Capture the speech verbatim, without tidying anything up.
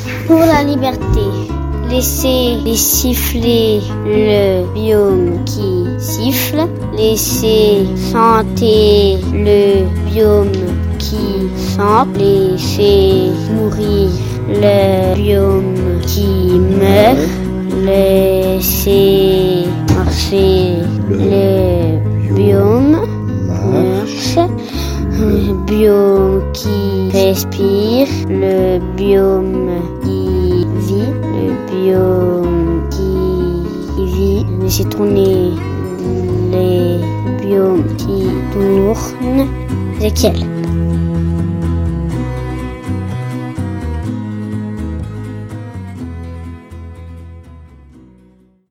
Pour la liberté. Laissez siffler le biome qui siffle. Laissez chanter le biome qui chante. Laissez mourir le biome qui meurt. Laissez marcher le biome marche. Le biome qui respire. Le biome qui vit. Le biome qui vit. Laissez tourner les biomes qui tournent. Ézéchiel.